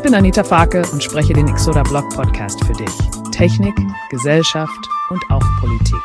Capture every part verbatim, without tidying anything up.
bin Anita Farke und spreche den Exoda Blog Podcast für dich. Technik, Gesellschaft und auch Politik.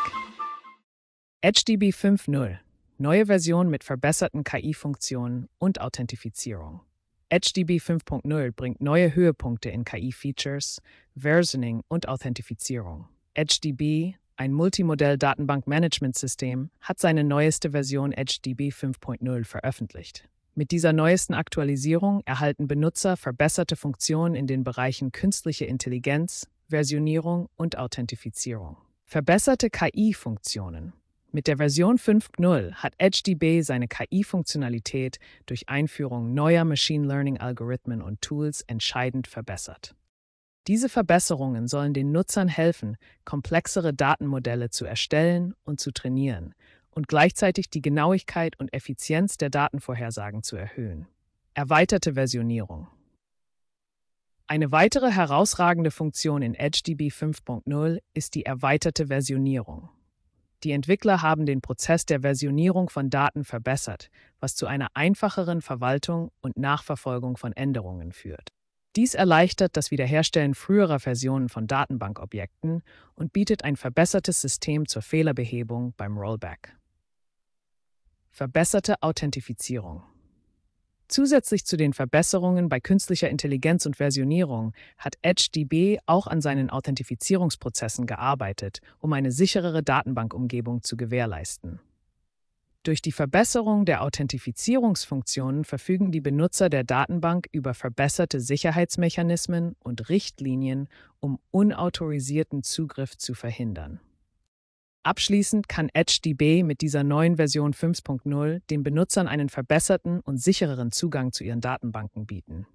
EdgeDB fünf Punkt null. Neue Version mit verbesserten K I-Funktionen und Authentifizierung. EdgeDB fünf Punkt null bringt neue Höhepunkte in K I-Features, Versioning und Authentifizierung. EdgeDB, ein Multimodell-Datenbank-Management-System, hat seine neueste Version EdgeDB fünf Punkt null veröffentlicht. Mit dieser neuesten Aktualisierung erhalten Benutzer verbesserte Funktionen in den Bereichen künstliche Intelligenz, Versionierung und Authentifizierung. Verbesserte K I-Funktionen. Mit der Version fünf Punkt null hat EdgeDB seine K I-Funktionalität durch Einführung neuer Machine Learning-Algorithmen und Tools entscheidend verbessert. Diese Verbesserungen sollen den Nutzern helfen, komplexere Datenmodelle zu erstellen und zu trainieren und gleichzeitig die Genauigkeit und Effizienz der Datenvorhersagen zu erhöhen. Erweiterte Versionierung. Eine weitere herausragende Funktion in EdgeDB fünf Punkt null ist die erweiterte Versionierung. Die Entwickler haben den Prozess der Versionierung von Daten verbessert, was zu einer einfacheren Verwaltung und Nachverfolgung von Änderungen führt. Dies erleichtert das Wiederherstellen früherer Versionen von Datenbankobjekten und bietet ein verbessertes System zur Fehlerbehebung beim Rollback. Verbesserte Authentifizierung. Zusätzlich zu den Verbesserungen bei künstlicher Intelligenz und Versionierung hat EdgeDB auch an seinen Authentifizierungsprozessen gearbeitet, um eine sicherere Datenbankumgebung zu gewährleisten. Durch die Verbesserung der Authentifizierungsfunktionen verfügen die Benutzer der Datenbank über verbesserte Sicherheitsmechanismen und Richtlinien, um unautorisierten Zugriff zu verhindern. Abschließend kann EdgeDB mit dieser neuen Version fünf Punkt null den Benutzern einen verbesserten und sichereren Zugang zu ihren Datenbanken bieten.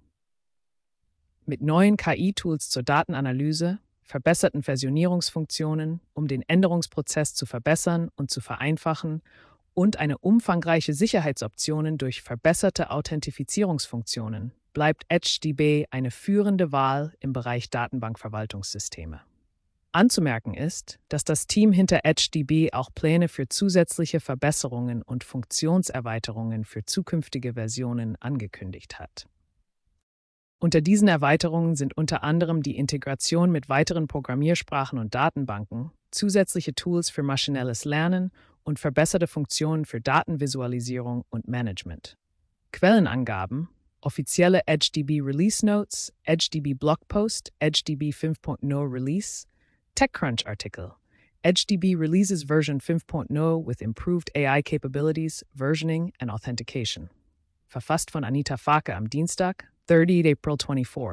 Mit neuen K I-Tools zur Datenanalyse, verbesserten Versionierungsfunktionen, um den Änderungsprozess zu verbessern und zu vereinfachen, und eine umfangreiche Sicherheitsoptionen durch verbesserte Authentifizierungsfunktionen bleibt EdgeDB eine führende Wahl im Bereich Datenbankverwaltungssysteme. Anzumerken ist, dass das Team hinter EdgeDB auch Pläne für zusätzliche Verbesserungen und Funktionserweiterungen für zukünftige Versionen angekündigt hat. Unter diesen Erweiterungen sind unter anderem die Integration mit weiteren Programmiersprachen und Datenbanken, zusätzliche Tools für maschinelles Lernen und verbesserte Funktionen für Datenvisualisierung und Management. Quellenangaben, offizielle EdgeDB Release Notes, EdgeDB Blogpost, EdgeDB fünf Punkt null Release, TechCrunch Artikel. EdgeDB releases version fünf Punkt null with improved A I capabilities, versioning and authentication. Verfasst von Anita Farke am Dienstag, thirtieth April twenty-four.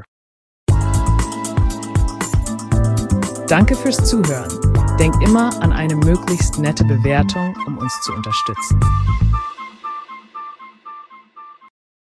Danke fürs Zuhören. Denk immer an eine möglichst nette Bewertung, um uns zu unterstützen.